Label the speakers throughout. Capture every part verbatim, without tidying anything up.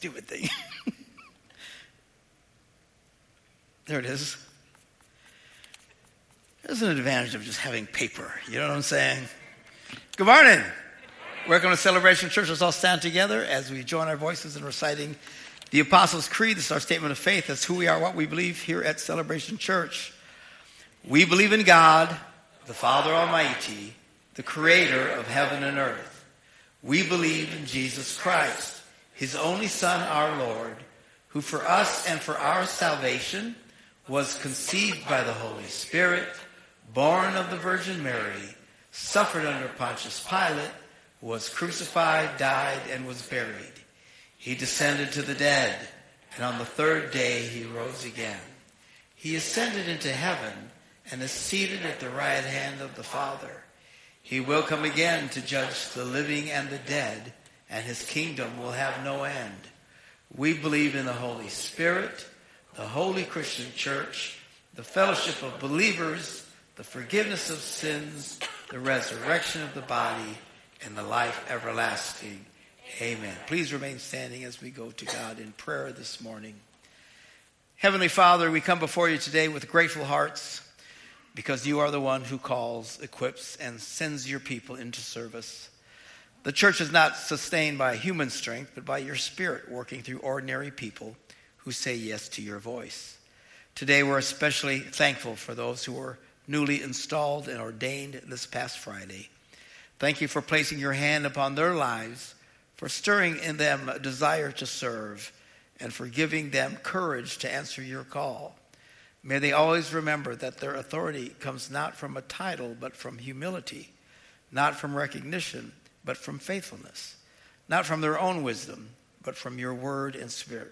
Speaker 1: stupid thing. There it is. There's an advantage of just having paper. You know what I'm saying? Good morning. Welcome to Celebration Church. Let's all stand together as we join our voices in reciting the Apostles' Creed. This is our statement of faith. That's who we are, what we believe here at Celebration Church. We believe in God, the Father Almighty, the creator of heaven and earth. We believe in Jesus Christ, his only Son, our Lord, who for us and for our salvation was conceived by the Holy Spirit, born of the Virgin Mary, suffered under Pontius Pilate, was crucified, died, and was buried. He descended to the dead, and on the third day he rose again. He ascended into heaven and is seated at the right hand of the Father. He will come again to judge the living and the dead, and his kingdom will have no end. We believe in the Holy Spirit, the Holy Christian Church, the fellowship of believers, the forgiveness of sins, the resurrection of the body, and the life everlasting. Amen. Please remain standing as we go to God in prayer this morning. Heavenly Father, we come before you today with grateful hearts because you are the one who calls, equips, and sends your people into service. The church is not sustained by human strength, but by your Spirit working through ordinary people who say yes to your voice. Today we're especially thankful for those who were newly installed and ordained this past Friday. Thank you for placing your hand upon their lives, for stirring in them a desire to serve, and for giving them courage to answer your call. May they always remember that their authority comes not from a title, but from humility, not from recognition, but from faithfulness, not from their own wisdom, but from your word and spirit.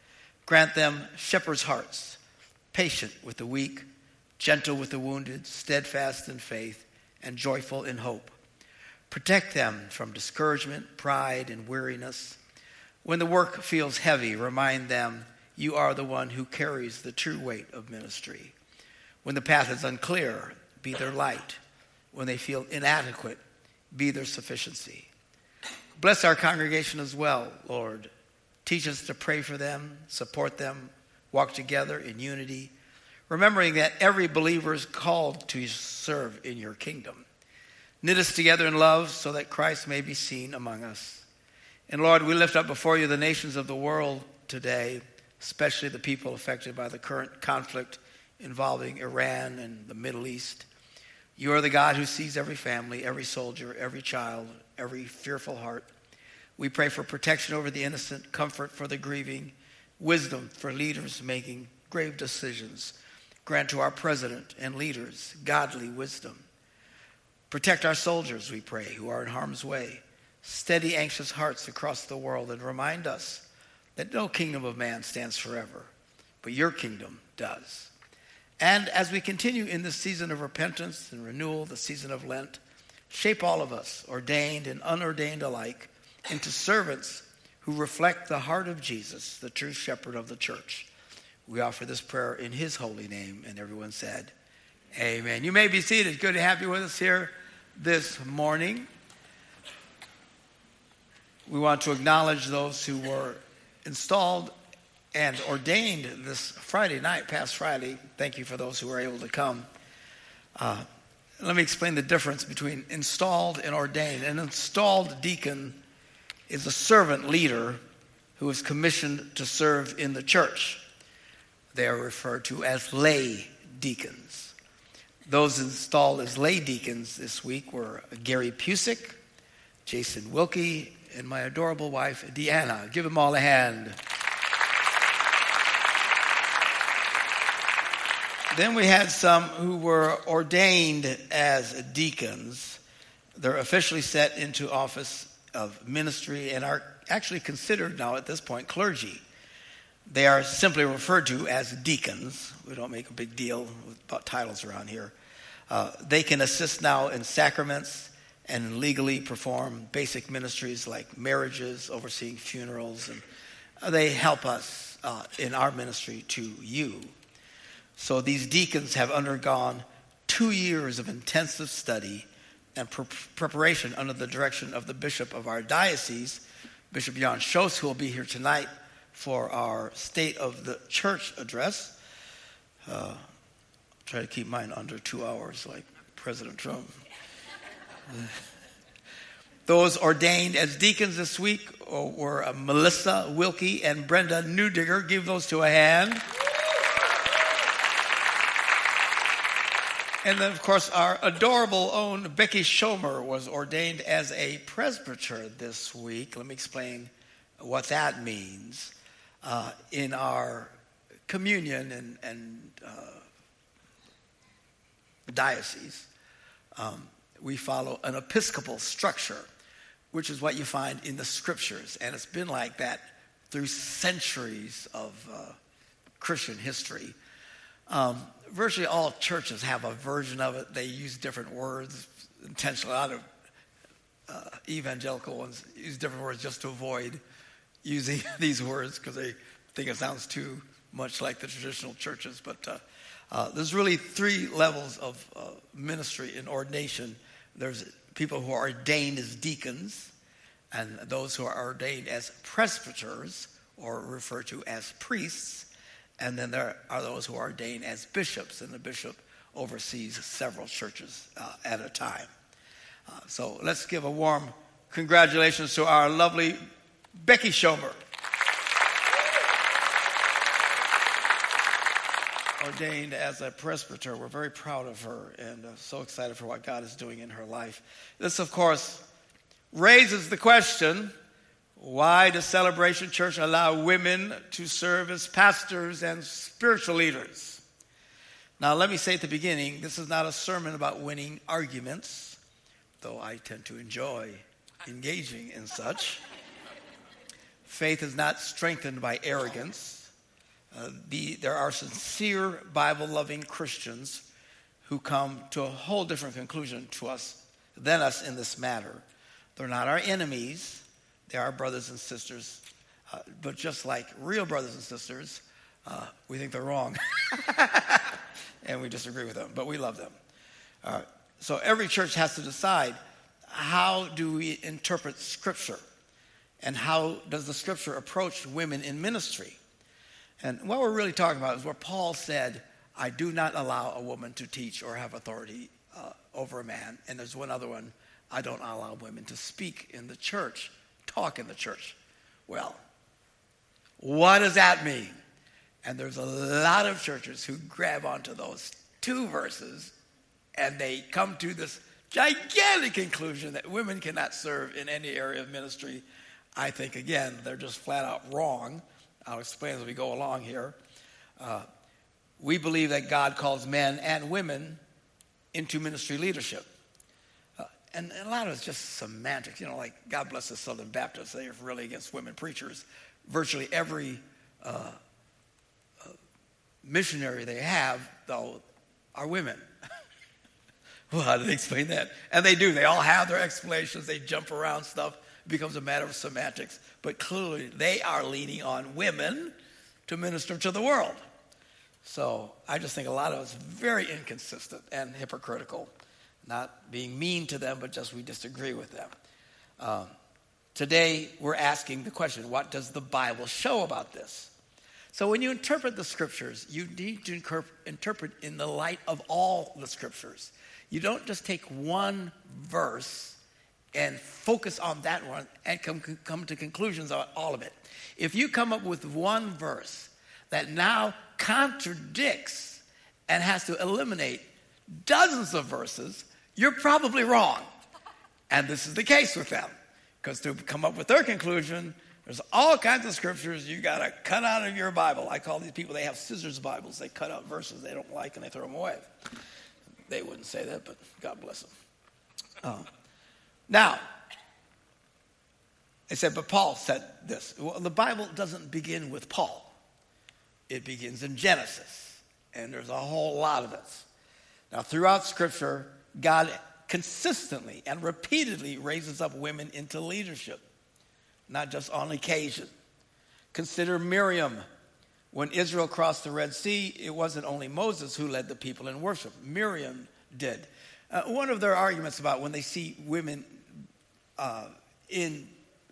Speaker 1: Grant them shepherds' hearts, patient with the weak, gentle with the wounded, steadfast in faith, and joyful in hope. Protect them from discouragement, pride, and weariness. When the work feels heavy, remind them you are the one who carries the true weight of ministry. When the path is unclear, be their light. When they feel inadequate, be their sufficiency. Bless our congregation as well, Lord. Teach us to pray for them, support them, walk together in unity, remembering that every believer is called to serve in your kingdom. Knit us together in love so that Christ may be seen among us. And Lord, we lift up before you the nations of the world today, especially the people affected by the current conflict involving Iran and the Middle East. You are the God who sees every family, every soldier, every child, every fearful heart. We pray for protection over the innocent, comfort for the grieving, wisdom for leaders making grave decisions. Grant to our president and leaders godly wisdom. Protect our soldiers, we pray, who are in harm's way. Steady anxious hearts across the world and remind us that no kingdom of man stands forever, but your kingdom does. And as we continue in this season of repentance and renewal, the season of Lent, shape all of us, ordained and unordained alike, into servants who reflect the heart of Jesus, the true shepherd of the church. We offer this prayer in his holy name, and everyone said, amen. You may be seated. Good to have you with us here this morning. We want to acknowledge those who were installed and ordained this Friday night, past Friday. Thank you for those who were able to come. Uh, let me explain the difference between installed and ordained. An installed deacon is a servant leader who is commissioned to serve in the church. They are referred to as lay deacons. Those installed as lay deacons this week were Gary Pusick, Jason Wilkie, and my adorable wife, Deanna. Give them all a hand. Then we had some who were ordained as deacons. They're officially set into office of ministry and are actually considered now at this point clergy. They are simply referred to as deacons. We don't make a big deal about titles around here. Uh, they can assist now in sacraments and legally perform basic ministries like marriages, overseeing funerals, and they help us uh, in our ministry to you. So these deacons have undergone two years of intensive study and pre- preparation under the direction of the bishop of our diocese, Bishop Jan Schoos, who will be here tonight for our State of the Church address. Uh, try to keep mine under two hours like President Trump. Those ordained as deacons this week were uh, Melissa Wilkie and Brenda Newdigger. Give those two a hand. And then, of course, our adorable own Becky Schomer was ordained as a presbyter this week. Let me explain what that means. Uh, in our communion and, and uh, diocese, um, we follow an Episcopal structure, which is what you find in the Scriptures. And it's been like that through centuries of uh, Christian history. Um, virtually all churches have a version of it. They use different words intentionally. A lot of uh, evangelical ones use different words just to avoid using these words because they think it sounds too much like the traditional churches. But uh, uh, there's really three levels of uh, ministry in ordination. There's people who are ordained as deacons, and those who are ordained as presbyters, or referred to as priests. And then there are those who are ordained as bishops, and the bishop oversees several churches uh, at a time. Uh, so let's give a warm congratulations to our lovely Becky Schomer. Ordained as a presbyter. We're very proud of her and uh, so excited for what God is doing in her life. This, of course, raises the question, why does Celebration Church allow women to serve as pastors and spiritual leaders? Now, let me say at the beginning, this is not a sermon about winning arguments, though I tend to enjoy engaging in such. Faith is not strengthened by arrogance. Uh, the, there are sincere, Bible-loving Christians who come to a whole different conclusion to us than us in this matter. They're not our enemies. They are brothers and sisters. Uh, but just like real brothers and sisters, uh, we think they're wrong. And we disagree with them, but we love them. Uh, so every church has to decide, how do we interpret Scripture? And how does the Scripture approach women in ministry? And what we're really talking about is where Paul said, I do not allow a woman to teach or have authority uh, over a man. And there's one other one, I don't allow women to speak in the church, talk in the church. Well, what does that mean? And there's a lot of churches who grab onto those two verses and they come to this gigantic conclusion that women cannot serve in any area of ministry. I think, again, they're just flat out wrong. I'll explain as we go along here. Uh, we believe that God calls men and women into ministry leadership. Uh, and, and a lot of it's just semantics. You know, like God bless the Southern Baptists. They are really against women preachers. Virtually every uh, uh, missionary they have, though, are women. Well, how do they explain that? And they do. They all have their explanations. They jump around stuff. It becomes a matter of semantics. But clearly, they are leaning on women to minister to the world. So I just think a lot of it's very inconsistent and hypocritical. Not being mean to them, but just we disagree with them. Um, today, we're asking the question, what does the Bible show about this? So when you interpret the Scriptures, you need to interpret in the light of all the Scriptures. You don't just take one verse and focus on that one and come, come to conclusions on all of it. If you come up with one verse that now contradicts and has to eliminate dozens of verses, you're probably wrong. And this is the case with them. Because to come up with their conclusion, there's all kinds of scriptures you got to cut out of your Bible. I call these people, they have scissors Bibles. They cut out verses they don't like and they throw them away. They wouldn't say that, but God bless them. Uh, Now, they said, but Paul said this. Well, the Bible doesn't begin with Paul. It begins in Genesis, and there's a whole lot of it. Now, throughout Scripture, God consistently and repeatedly raises up women into leadership, not just on occasion. Consider Miriam. When Israel crossed the Red Sea, it wasn't only Moses who led the people in worship. Miriam did. Uh, one of their arguments about when they see women uh, in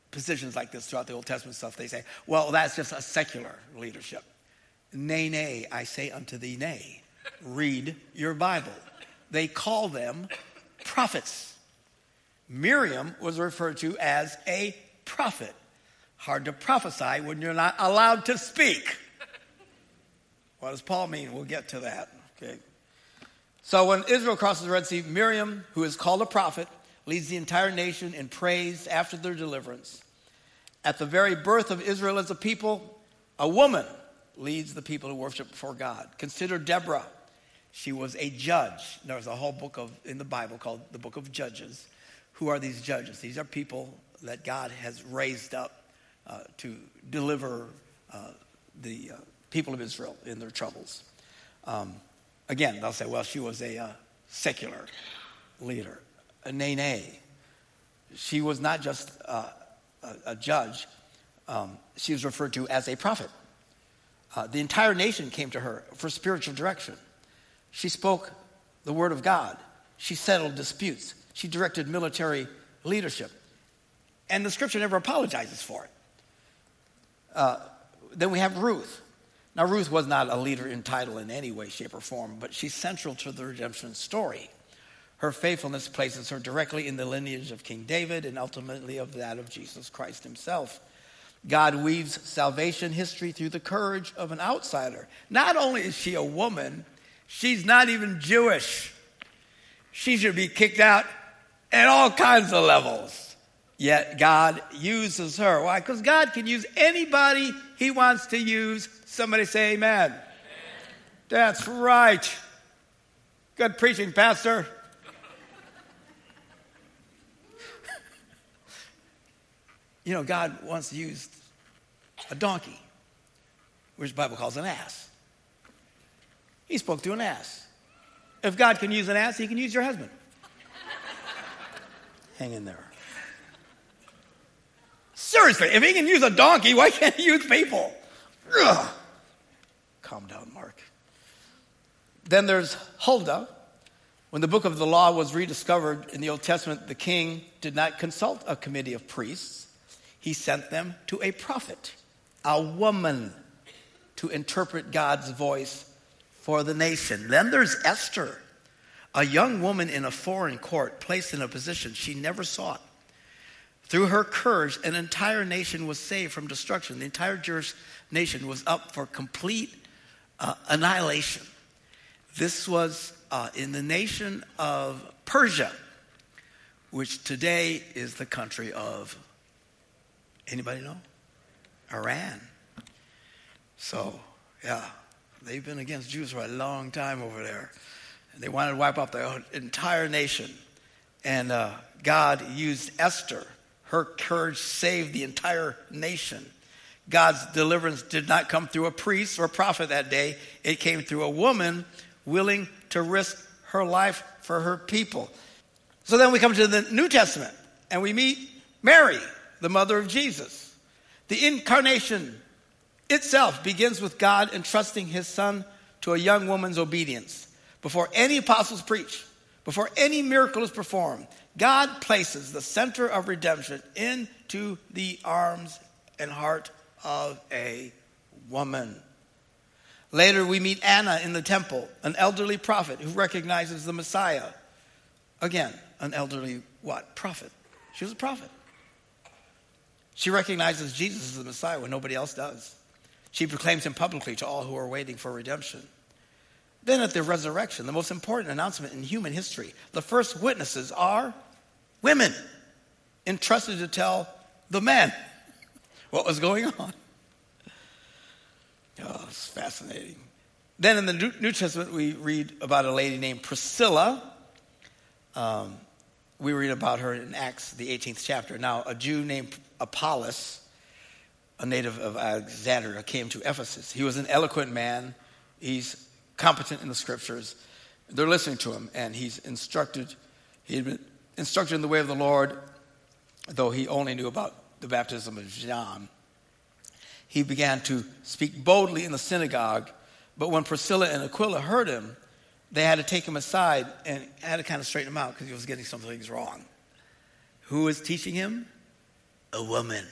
Speaker 1: positions like this throughout the Old Testament stuff. They say, well, that's just a secular leadership. Nay, nay, I say unto thee, nay. Read your Bible. They call them prophets. Miriam was referred to as a prophet. Hard to prophesy when you're not allowed to speak. What does Paul mean? We'll get to that. Okay. So when Israel crosses the Red Sea, Miriam, who is called a prophet, leads the entire nation in praise after their deliverance. At the very birth of Israel as a people, a woman leads the people to worship before God. Consider Deborah. She was a judge. There's a whole book of in the Bible called the Book of Judges. Who are these judges? These are people that God has raised up uh, to deliver uh, the uh, people of Israel in their troubles. Um, again, they'll say, well, she was a uh, secular leader. A nay, nay. She was not just uh, a, a judge. Um, she was referred to as a prophet. Uh, the entire nation came to her for spiritual direction. She spoke the word of God. She settled disputes. She directed military leadership. And the scripture never apologizes for it. Uh, then we have Ruth. Now, Ruth was not a leader in title in any way, shape, or form, but she's central to the redemption story. Her faithfulness places her directly in the lineage of King David and ultimately of that of Jesus Christ himself. God weaves salvation history through the courage of an outsider. Not only is she a woman, she's not even Jewish. She should be kicked out at all kinds of levels. Yet God uses her. Why? Because God can use anybody he wants to use. Somebody say amen. Amen. That's right. Good preaching, Pastor. You know, God once used a donkey, which the Bible calls an ass. He spoke to an ass. If God can use an ass, he can use your husband. Hang in there. Seriously, if he can use a donkey, why can't he use people? Ugh. Calm down, Mark. Then there's Huldah. When the book of the law was rediscovered in the Old Testament, the king did not consult a committee of priests. He sent them to a prophet, a woman, to interpret God's voice for the nation. Then there's Esther, a young woman in a foreign court placed in a position she never sought. Through her courage, an entire nation was saved from destruction. The entire Jewish nation was up for complete uh, annihilation. This was uh, in the nation of Persia, which today is the country of, anybody know? Iran. So, yeah, they've been against Jews for a long time over there. And they wanted to wipe out the entire nation. And uh, God used Esther. Her courage saved the entire nation. God's deliverance did not come through a priest or a prophet that day. It came through a woman willing to risk her life for her people. So then we come to the New Testament, and we meet Mary, the mother of Jesus. The incarnation itself begins with God entrusting his son to a young woman's obedience. Before any apostles preach, before any miracle is performed, God places the center of redemption into the arms and heart of a woman. Later, we meet Anna in the temple, an elderly prophet who recognizes the Messiah. Again, an elderly what? Prophet. She was a prophet. She recognizes Jesus as the Messiah when nobody else does. She proclaims him publicly to all who are waiting for redemption. Then at the resurrection, the most important announcement in human history, the first witnesses are women, entrusted to tell the men what was going on. Oh, it's fascinating. Then in the New Testament, we read about a lady named Priscilla. Um, we read about her in Acts, the eighteenth chapter. Now, a Jew named Apollos, a native of Alexandria, came to Ephesus. He was an eloquent man. He's competent in the scriptures. They're listening to him, and he's instructed. He had been instructed in the way of the Lord, though he only knew about the baptism of John. He began to speak boldly in the synagogue, but when Priscilla and Aquila heard him, they had to take him aside and had to kind of straighten him out because he was getting some things wrong. Who was teaching him? a woman.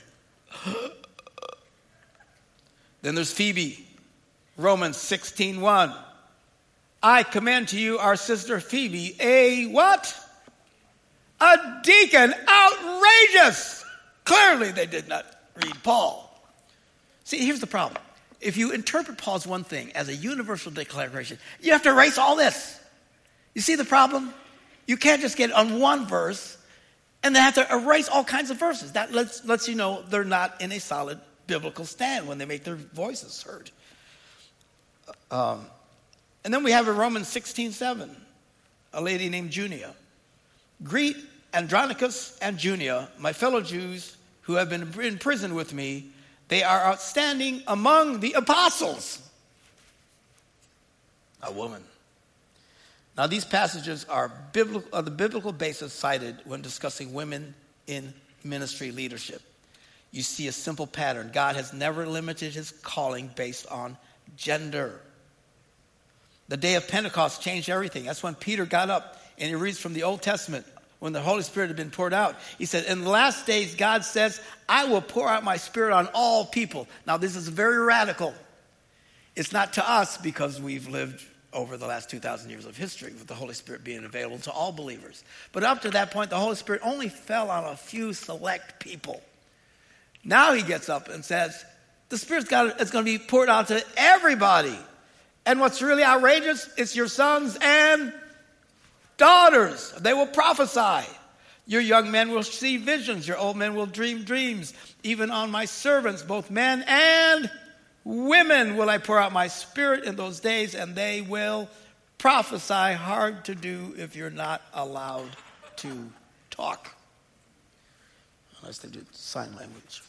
Speaker 1: Then there's Phoebe, Romans sixteen one. I commend to you our sister Phoebe, a what? A deacon. Outrageous. Clearly they did not read Paul. See, here's the problem. If you interpret Paul's one thing as a universal declaration, you have to erase all this. You see the problem? You can't just get on one verse and then have to erase all kinds of verses. That lets, lets you know they're not in a solid biblical stand when they make their voices heard. Um, and then we have in Romans sixteen seven, a lady named Junia. Greet Andronicus and Junia, my fellow Jews who have been in prison with me. They are outstanding among the apostles. A woman. Now, these passages are, biblical, are the biblical basis cited when discussing women in ministry leadership. You see a simple pattern. God has never limited his calling based on gender. The day of Pentecost changed everything. That's when Peter got up and he reads from the Old Testament when the Holy Spirit had been poured out. He said, in the last days, God says, I will pour out my Spirit on all people. Now, this is very radical. It's not to us because we've lived over the last two thousand years of history with the Holy Spirit being available to all believers. But up to that point, the Holy Spirit only fell on a few select people. Now he gets up and says, the Spirit's got, it's going to be poured out to everybody. And what's really outrageous, it's your sons and daughters. They will prophesy. Your young men will see visions. Your old men will dream dreams. Even on my servants, both men and women, will I pour out my Spirit in those days, and they will prophesy. Hard to do if you're not allowed to talk. Unless they do sign language.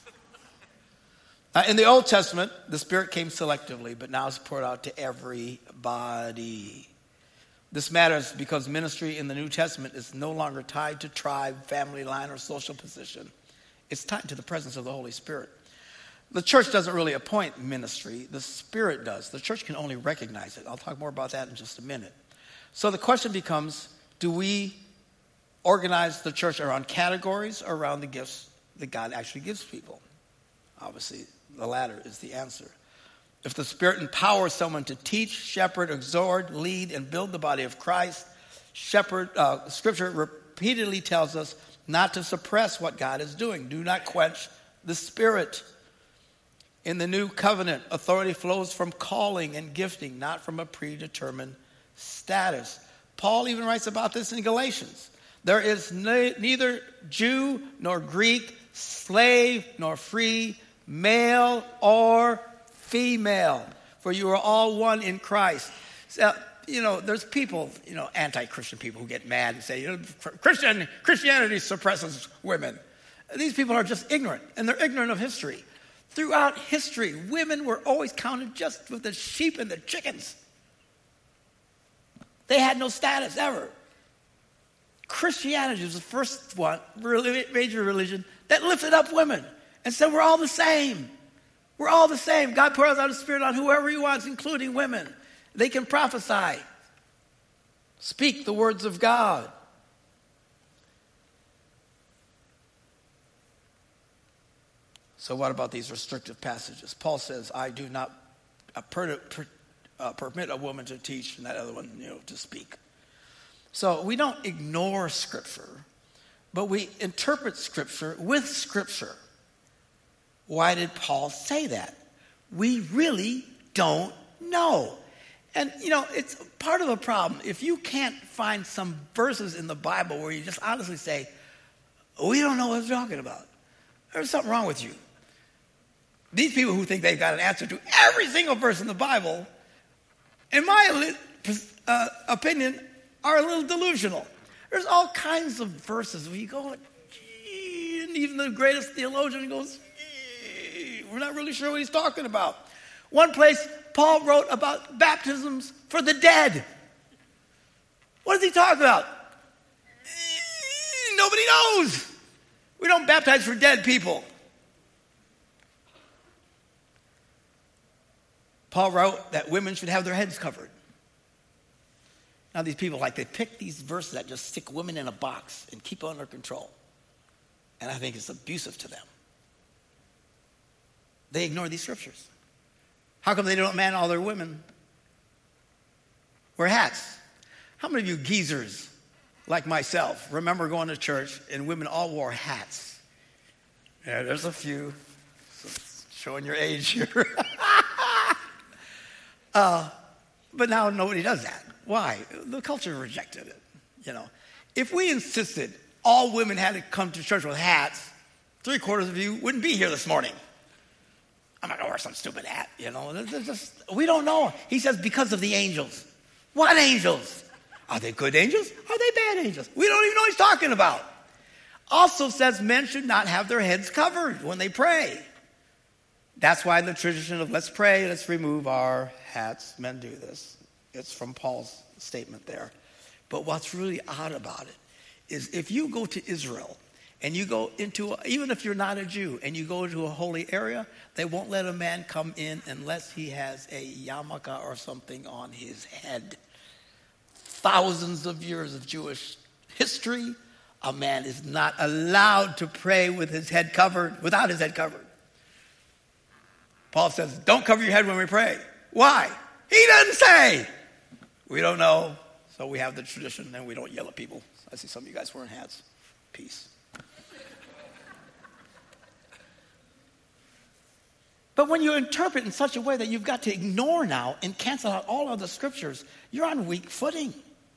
Speaker 1: Uh, in the Old Testament, the Spirit came selectively, but now it's poured out to everybody. This matters because ministry in the New Testament is no longer tied to tribe, family line, or social position. It's tied to the presence of the Holy Spirit. The church doesn't really appoint ministry. The Spirit does. The church can only recognize it. I'll talk more about that in just a minute. So the question becomes, do we organize the church around categories or around the gifts that God actually gives people? Obviously, the latter is the answer. If the Spirit empowers someone to teach, shepherd, exhort, lead, and build the body of Christ, shepherd, uh, Scripture repeatedly tells us not to suppress what God is doing. Do not quench the Spirit. In the new covenant, authority flows from calling and gifting, not from a predetermined status. Paul even writes about this in Galatians. There is ne- neither Jew nor Greek, slave nor free, male or female, for you are all one in Christ. So, you know, there's people, you know, anti-Christian people who get mad and say, you know, Christian Christianity suppresses women. These people are just ignorant, and they're ignorant of history. Throughout history, women were always counted just with the sheep and the chickens. They had no status ever. Christianity was the first one, major religion, that lifted up women and said, we're all the same. We're all the same. God pours out his Spirit on whoever he wants, including women. They can prophesy. Speak the words of God. So what about these restrictive passages? Paul says, I do not uh, per, per, uh, permit a woman to teach, and that other one, you know, to speak. So we don't ignore Scripture, but we interpret Scripture with Scripture. Why did Paul say that? We really don't know. And, you know, it's part of the problem. If you can't find some verses in the Bible where you just honestly say, we don't know what it's talking about, there's something wrong with you. These people who think they've got an answer to every single verse in the Bible, in my uh, opinion, are a little delusional. There's all kinds of verses where you go, gee, and even the greatest theologian goes, gee, we're not really sure what he's talking about. One place, Paul wrote about baptisms for the dead. What does he talk about? Nobody knows. We don't baptize for dead people. Paul wrote that women should have their heads covered. Now these people, like, they pick these verses that just stick women in a box and keep it under control. And I think it's abusive to them. They ignore these scriptures. How come they don't man all their women wear hats? How many of you geezers like myself remember going to church and women all wore hats? Yeah, there's a few. Showing your age here. uh, but now nobody does that. Why? The culture rejected it. You know, if we insisted all women had to come to church with hats, three quarters of you wouldn't be here this morning. I'm not going to wear some stupid hat, you know. They're just, we don't know. He says because of the angels. What angels? Are they good angels? Are they bad angels? We don't even know what he's talking about. Also says men should not have their heads covered when they pray. That's why the tradition of let's pray, let's remove our hats. Men do this. It's from Paul's statement there. But what's really odd about it is if you go to Israel and you go into, even if you're not a Jew, and you go to a holy area, they won't let a man come in unless he has a yarmulke or something on his head. Thousands of years of Jewish history, a man is not allowed to pray with his head covered, without his head covered. Paul says, don't cover your head when we pray. Why? He doesn't say. We don't know, so we have the tradition and we don't yell at people. I see some of you guys wearing hats. Peace. But when you interpret in such a way that you've got to ignore now and cancel out all other scriptures, you're on weak footing.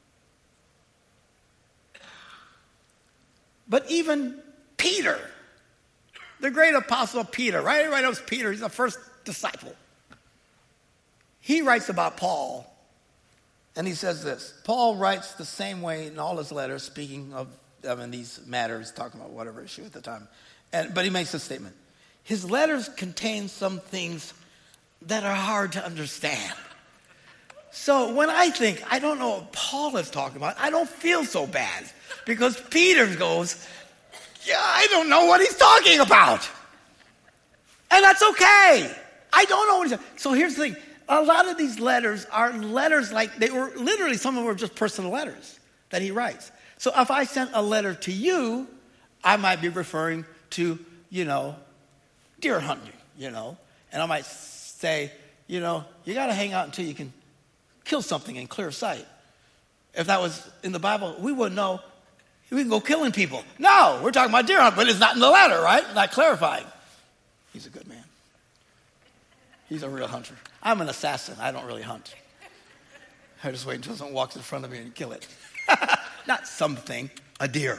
Speaker 1: But even Peter, the great apostle Peter, right? Everybody knows Peter. He's the first disciple. He writes about Paul, and he says this. Paul writes the same way in all his letters, speaking of I mean, these matters, talking about whatever issue at the time. And, but he makes a statement. His letters contain some things that are hard to understand. So when I think, I don't know what Paul is talking about, I don't feel so bad. Because Peter goes, yeah, I don't know what he's talking about. And that's okay. I don't know what he's talking about. So here's the thing. A lot of these letters are letters like, they were literally, some of them were just personal letters that he writes. So if I sent a letter to you, I might be referring to, you know, deer hunting, you know. And I might say, you know, you got to hang out until you can kill something in clear sight. If that was in the Bible, we wouldn't know. We can go killing people. No, we're talking about deer hunting, but it's not in the letter, right? Not clarifying. He's a good man. He's a real hunter. I'm an assassin. I don't really hunt. I just wait until someone walks in front of me and kill it. Not something, a deer.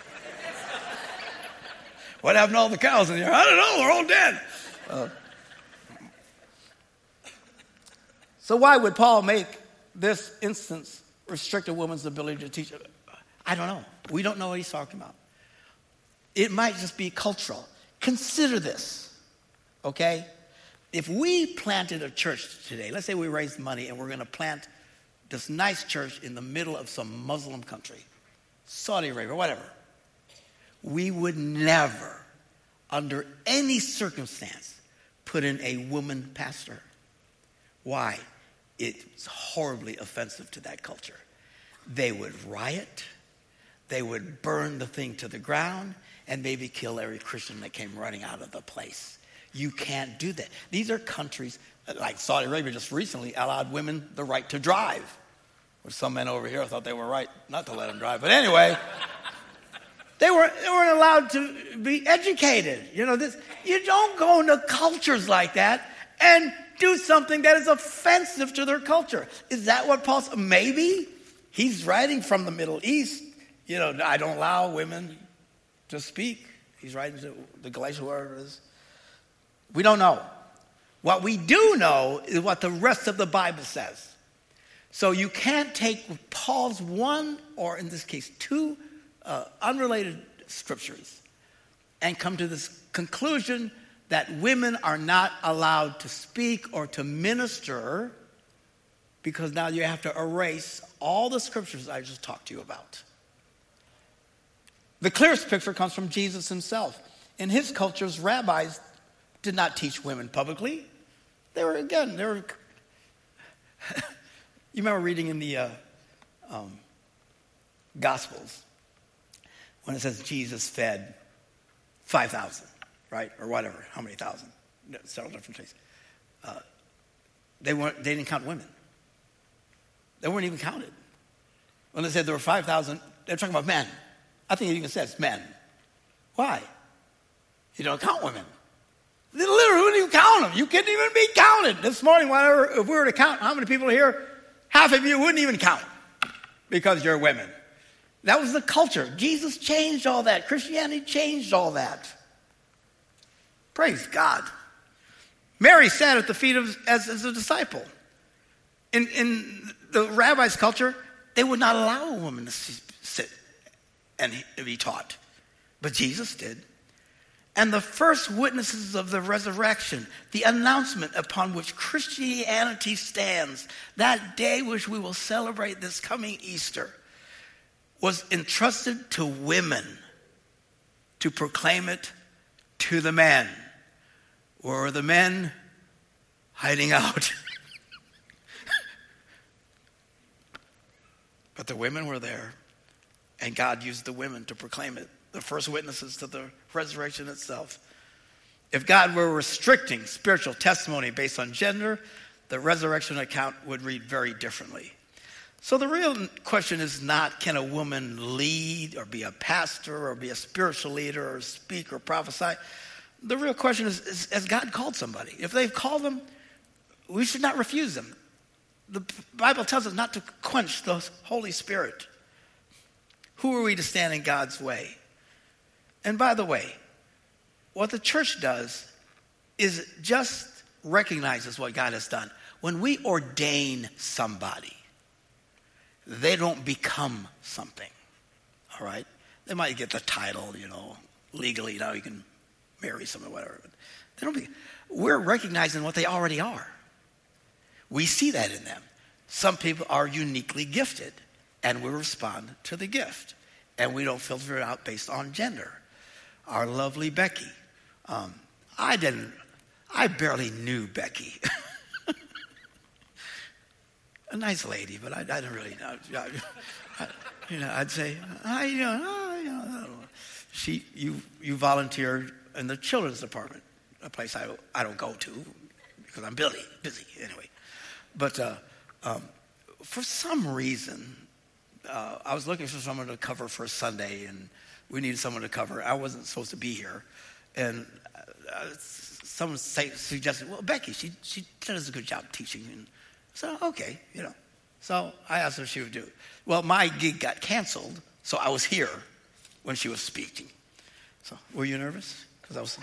Speaker 1: What happened to all the cows in here? I don't know. They're all dead. Uh, so why would Paul make this instance restrict a woman's ability to teach? I don't know. We don't know what he's talking about. It might just be cultural. Consider this, okay? If we planted a church today, let's say we raised money and we're going to plant this nice church in the middle of some Muslim country, Saudi Arabia, whatever, we would never, under any circumstance, put in a woman pastor. Why? It's horribly offensive to that culture. They would riot. They would burn the thing to the ground and maybe kill every Christian that came running out of the place. You can't do that. These are countries, like Saudi Arabia just recently allowed women the right to drive. Which some men over here thought they were right not to let them drive. But anyway, they, were, they weren't allowed to be educated. You know, this, you don't go into cultures like that and do something that is offensive to their culture. Is that what Paul's, maybe he's writing from the Middle East. You know, I don't allow women to speak. He's writing to the Galatians, whoever it is. We don't know. What we do know is what the rest of the Bible says. So you can't take Paul's one, or in this case two, uh, unrelated scriptures and come to this conclusion that women are not allowed to speak or to minister, because now you have to erase all the scriptures I just talked to you about. The clearest picture comes from Jesus himself. In his cultures, rabbis did not teach women publicly. They were, again, they were... You remember reading in the uh, um, Gospels when it says Jesus fed five thousand, right? Or whatever, how many thousand? several different things. Uh, they weren't. They didn't count women. They weren't even counted. When they said there were five thousand, they're talking about men. I think it even says men. Why? You don't count women. They literally wouldn't even count them. You couldn't even be counted. This morning, whenever, if we were to count how many people are here, half of you wouldn't even count because you're women. That was the culture. Jesus changed all that. Christianity changed all that. Praise God. Mary sat at the feet of as, as a disciple. In, in the rabbi's culture, they would not allow a woman to sit and be taught. But Jesus did. And the first witnesses of the resurrection, the announcement upon which Christianity stands, that day which we will celebrate this coming Easter, was entrusted to women to proclaim it to the men. Or the men hiding out? But the women were there, and God used the women to proclaim it, the first witnesses to the resurrection itself. If God were restricting spiritual testimony based on gender, the resurrection account would read very differently. So the real question is not, can a woman lead or be a pastor or be a spiritual leader or speak or prophesy? The real question is, is, has God called somebody? If they've called them, we should not refuse them. The Bible tells us not to quench the Holy Spirit. Who are we to stand in God's way? And by the way, what the church does is just recognizes what God has done. When we ordain somebody, they don't become something, all right? They might get the title, you know, legally, now you can marry someone, whatever. But they don't be, we're recognizing what they already are. We see that in them. Some people are uniquely gifted, and we respond to the gift. And we don't filter it out based on gender. Our lovely Becky. Um, I didn't, I barely knew Becky. A nice lady, but I, I didn't really know. I, I, you know, I'd say, I, you know, I, you know, I don't know. She, you, you volunteered in the children's department, a place I, I don't go to because I'm busy, busy anyway. But uh, um, for some reason, uh, I was looking for someone to cover for a Sunday, and we needed someone to cover. I wasn't supposed to be here. And uh, someone say, suggested, well, Becky, she, she does a good job teaching. And I said, okay, you know. So I asked her if she would do it. Well, my gig got canceled, so I was here when she was speaking. So were you nervous? Because I was...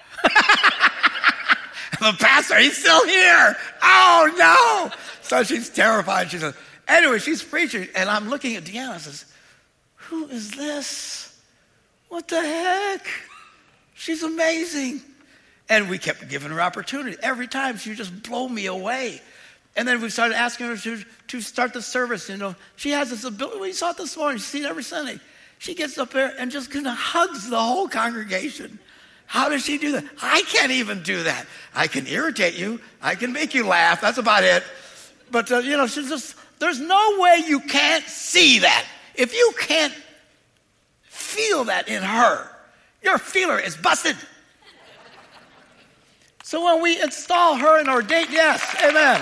Speaker 1: The pastor, he's still here. Oh, no. So she's terrified. She says, anyway, she's preaching. And I'm looking at Deanna and says, who is this? What the heck? She's amazing. And we kept giving her opportunity. Every time she would just blow me away. And then we started asking her to, to start the service. You know, she has this ability. We saw it this morning. She sees it every Sunday. She gets up there and just kind of hugs the whole congregation. How does she do that? I can't even do that. I can irritate you. I can make you laugh. That's about it. But, uh, you know, she's just, there's no way you can't see that. If you can't feel that in her, your feeler is busted. So when we install her in our date, yes, amen.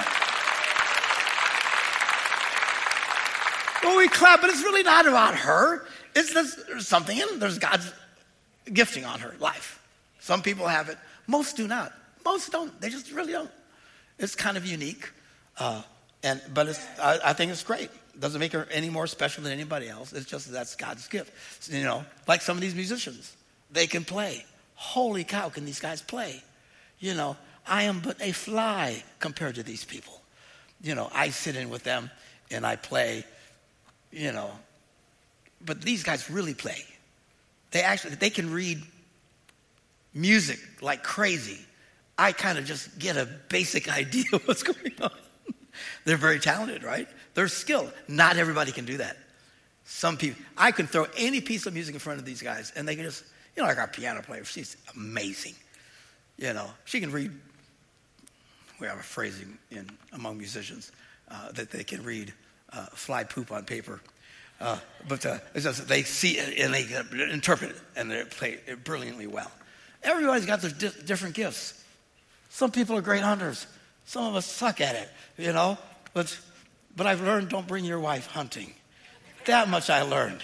Speaker 1: Well, we clap, but it's really not about her. It's there's something in, there's God's gifting on her life. Some people have it. Most do not. Most don't. They just really don't. It's kind of unique. Uh, and But it's, I, I think it's great. It doesn't make her any more special than anybody else. It's just that's God's gift. So, you know, like some of these musicians. They can play. Holy cow, can these guys play? You know, I am but a fly compared to these people. You know, I sit in with them and I play, you know. But these guys really play. They actually, they can read music like crazy. I kind of just get a basic idea of what's going on. They're very talented, right? They're skilled. Not everybody can do that. Some people, I can throw any piece of music in front of these guys and they can just, you know, like our piano player, she's amazing. You know, she can read, we have a phrasing in among musicians uh, that they can read uh, fly poop on paper. Uh, but uh, it's just, they see it and they interpret it and they play it brilliantly well. Everybody's got their di- different gifts. Some people are great hunters. Some of us suck at it, you know. But, but I've learned, don't bring your wife hunting. That much I learned.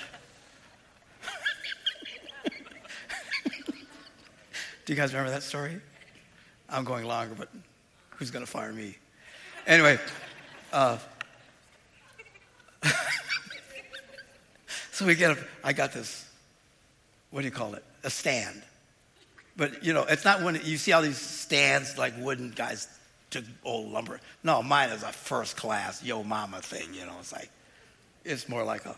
Speaker 1: Do you guys remember that story? I'm going longer, but who's going to fire me? Anyway, uh, so we get, a, I got this, what do you call it? A stand. But, you know, it's not when you see all these stands like wooden guys took old lumber. No, mine is a first class yo mama thing, you know. It's like, it's more like a,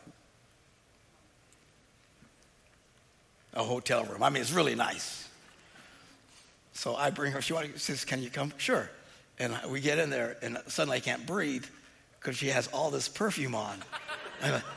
Speaker 1: a hotel room. I mean, it's really nice. So I bring her, she says, can you come? Sure. And we get in there, and suddenly I can't breathe because she has all this perfume on. I'm like,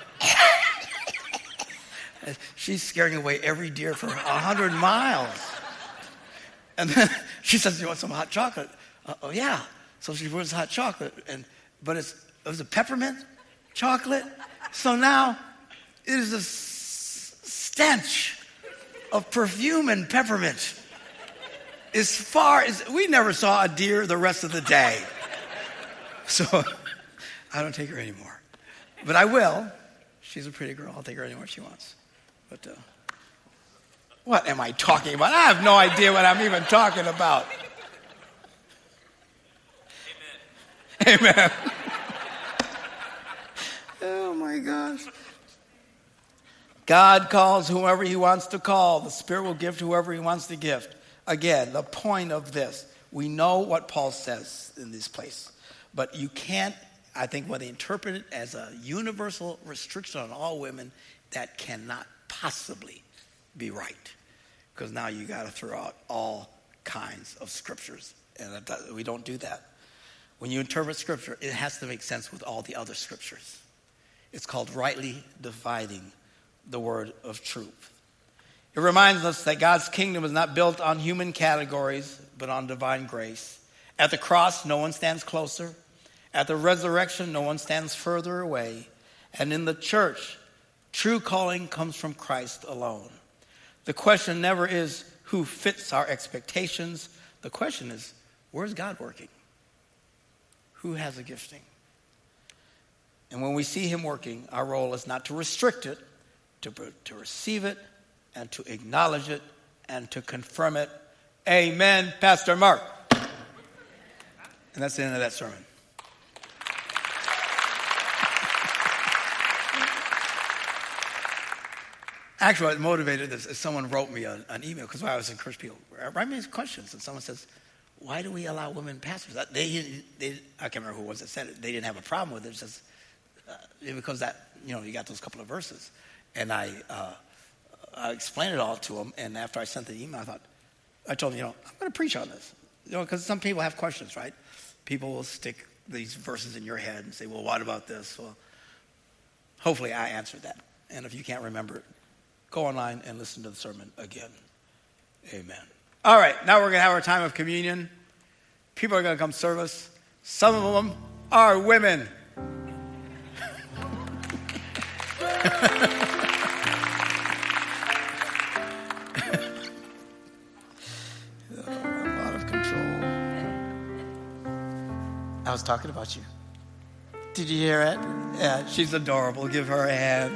Speaker 1: she's scaring away every deer for a hundred miles. And then she says, you want some hot chocolate? Uh, oh, yeah. So she brings hot chocolate, and but it's, it was a peppermint chocolate. So now it is a s- stench of perfume and peppermint. As far as, we never saw a deer the rest of the day. So I don't take her anymore. But I will. She's a pretty girl. I'll take her anywhere she wants. But uh, what am I talking about? I have no idea what I'm even talking about. Amen. Amen. Oh my gosh. God calls whoever he wants to call. The Spirit will give to whoever he wants to give. Again, the point of this, we know what Paul says in this place, but you can't, I think when they interpret it as a universal restriction on all women, that cannot possibly be right, because now you got to throw out all kinds of scriptures, and we don't do that. When you interpret scripture, it has to make sense with all the other scriptures. It's called rightly dividing the word of truth. It reminds us that God's kingdom is not built on human categories, but on divine grace. At the cross, no one stands closer. At the resurrection, no one stands further away. And in the church, true calling comes from Christ alone. The question never is who fits our expectations. The question is, where's God working? Who has a gifting? And when we see him working, our role is not to restrict it, to, to receive it, and to acknowledge it, and to confirm it. Amen, Pastor Mark. And that's the end of that sermon. Actually, what motivated this is someone wrote me a, an email, because I was encouraging people, write me questions, and someone says, why do we allow women pastors? They, they, I can't remember who it was that said it. They didn't have a problem with it. It says, uh, because that, you know, you got those couple of verses. And I... Uh, I explained it all to him, and after I sent the email, I thought, I told him, you know, I'm going to preach on this. You know, because some people have questions, right? People will stick these verses in your head and say, well, what about this? Well, hopefully I answered that. And if you can't remember it, go online and listen to the sermon again. Amen. All right, now we're going to have our time of communion. People are going to come serve us. Some of them are women. I was talking about you. Did you hear it? Yeah, she's adorable. Give her a hand.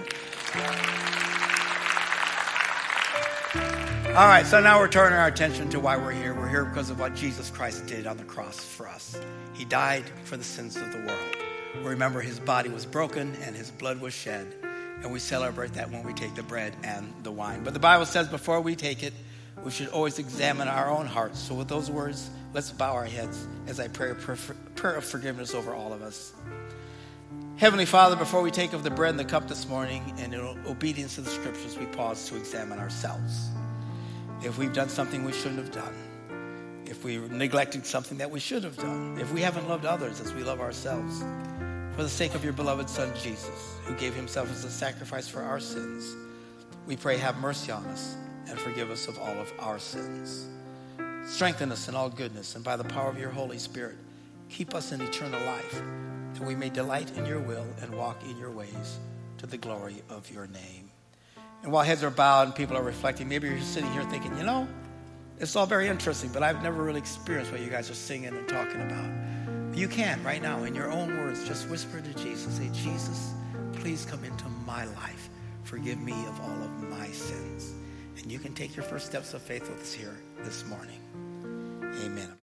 Speaker 1: All right, so now we're turning our attention to why we're here. We're here because of what Jesus Christ did on the cross for us. He died for the sins of the world. We remember his body was broken and his blood was shed. And we celebrate that when we take the bread and the wine. But the Bible says before we take it, we should always examine our own hearts. So with those words, let's bow our heads as I pray a prayer of forgiveness over all of us. Heavenly Father, before we take of the bread and the cup this morning, and in obedience to the scriptures, we pause to examine ourselves. If we've done something we shouldn't have done, if we're neglecting something that we should have done, if we haven't loved others as we love ourselves, for the sake of your beloved Son, Jesus, who gave himself as a sacrifice for our sins, we pray have mercy on us and forgive us of all of our sins. Strengthen us in all goodness, and by the power of your Holy Spirit, keep us in eternal life, that we may delight in your will and walk in your ways to the glory of your name. And while heads are bowed and people are reflecting, maybe you're sitting here thinking, you know, It's all very interesting, but I've never really experienced what you guys are singing and talking about. You can right now, in your own words, just whisper to Jesus. Say, Jesus, please come into my life. Forgive me of all of my sins. And you can take your first steps of faith with us here this morning. Amen.